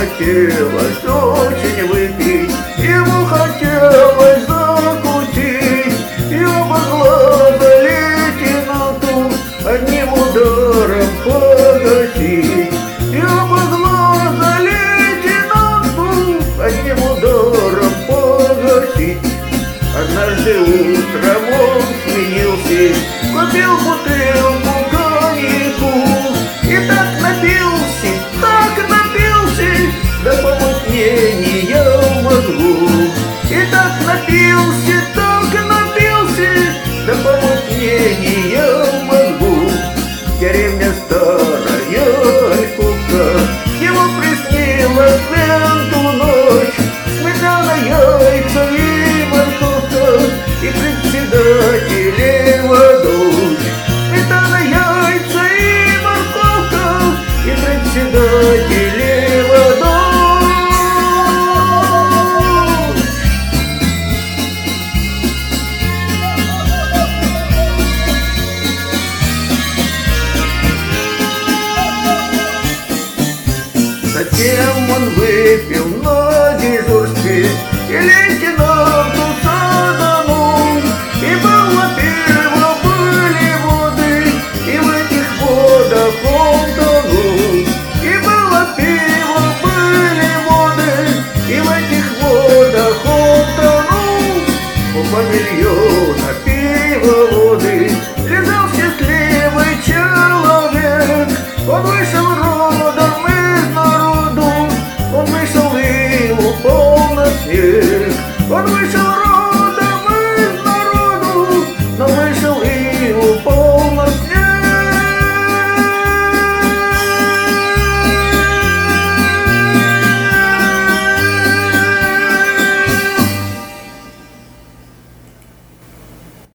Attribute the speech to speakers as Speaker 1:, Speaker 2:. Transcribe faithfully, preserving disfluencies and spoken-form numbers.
Speaker 1: хотелось очень выпить, ему хотелось закусить, и оба глаза лейтенанту одним ударом погасить, и оба глаза лейтенанту одним ударом погасить. Однажды утром он сменился, купил бутылку коньяку и так напился, так напился до помутнения в мозгу. И так напился, так напился до помутнения в мозгу. Деревня старая Ольховка, ему приснилась в эту ночь сметана, яйца и морковка, и председателева дочь. Сметана, яйца и морковка, и председателева дочь. Затем он выпил на дежурстве, и